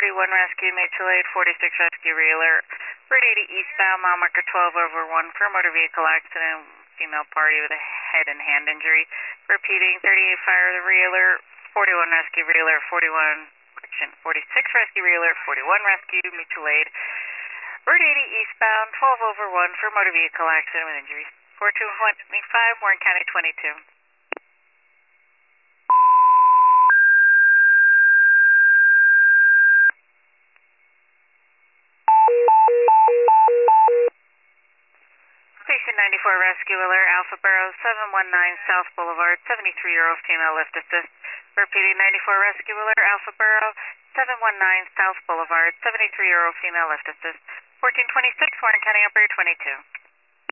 41 rescue, mutual aid, 46 rescue reeler. Route 80 eastbound, mile marker 12 over 1 for motor vehicle accident, female party with a head and hand injury. Repeating, 38 fire the reeler, 41 rescue reeler, 46 rescue reeler, 41 rescue, mutual aid. Route 80 eastbound, 12 over 1 for motor vehicle accident with injuries. 4225, Warren County 22. Station 94 rescue alert, Alpha Barrow 719 South Boulevard, 73-year-old female lift assist. Repeating, 94 rescue alert, Alpha Barrow 719 South Boulevard, 73-year-old female lift assist. 1426, Warren County Operator 22.